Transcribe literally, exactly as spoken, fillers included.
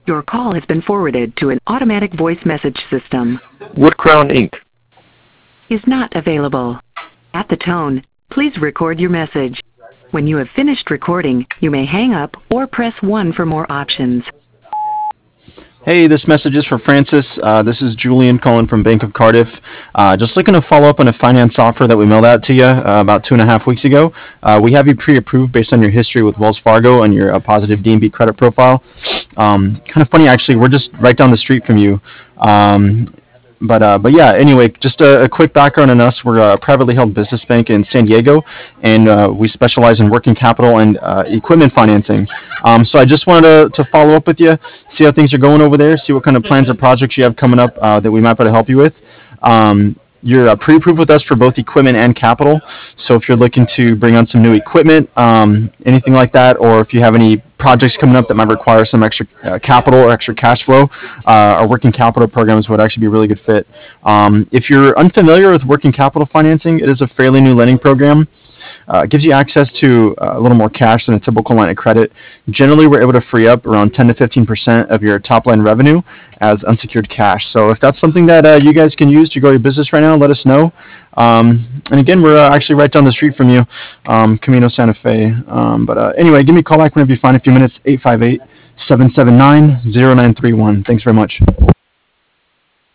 Your call has been forwarded to an automatic voice message system. Woodcrown Incorporated Is not available. At the tone, please record your message. When you have finished recording, you may hang up or press one for more options. Hey, this message is for Francis. Uh, this is Julian calling from Bank of Cardiff. Uh, just looking to follow up on a finance offer that we mailed out to you uh, about two and a half weeks ago. Uh, we have you pre-approved based on your history with Wells Fargo and your uh, positive D and B credit profile. Um, kind of funny, actually. We're just right down the street from you. Um, But uh, but yeah, anyway, just a, a quick background on us. We're a privately held business bank in San Diego, and uh, we specialize in working capital and uh, equipment financing. Um, so I just wanted to, to follow up with you, see how things are going over there, see what kind of plans or projects you have coming up uh, that we might be able to help you with. Um, You're uh, pre-approved with us for both equipment and capital. So if you're looking to bring on some new equipment, um, anything like that, or if you have any projects coming up that might require some extra uh, capital or extra cash flow, uh, our working capital programs would actually be a really good fit. Um, if you're unfamiliar with working capital financing, it is a fairly new lending program. Uh, it gives you access to uh, a little more cash than a typical line of credit. Generally, we're able to free up around ten to fifteen percent of your top line revenue as unsecured cash. So if that's something that uh, you guys can use to grow your business right now, let us know. Um, and again, we're uh, actually right down the street from you, um, Camino Santa Fe. Um, but uh, anyway, give me a call back whenever you find a few minutes, eight five eight, seven seven nine, zero nine three one. Thanks very much.